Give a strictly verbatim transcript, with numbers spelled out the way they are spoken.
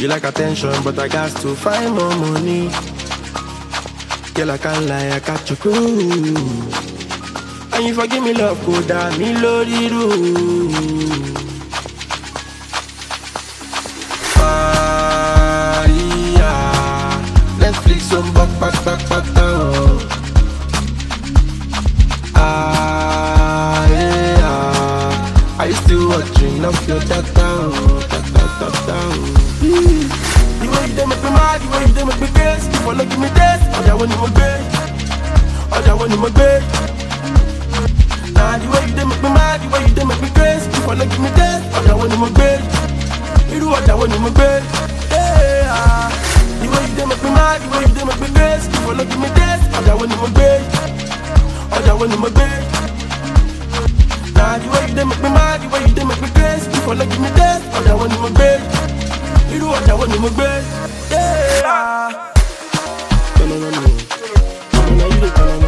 You like attention, but I got to find more money. Girl, I can't lie, I got you cool. And you forgive me love, go down me lori ru. Maria, Netflix on back, back, back, back down. Ah, yeah. Are you still watching off your data? The way you dey make me mad, the way you dey make me crazy. You wanna give me this, all that one in my bed, all that one in my bed. Nah, the way you dey make me mad, the way you dey make me crazy. You wanna give me this, all that one in my bed. You do all that one in my bed. Yeah, the way you dey make me mad, the way you dey make me crazy. You wanna give me this, all that one in my bed, all that one in my bed. Nah, the way you dey make me mad, the way you dey make me crazy. You wanna give me this, all that one in my bed. You do what I want in my bed. Yeah. No, no, no, no. No, no, you don't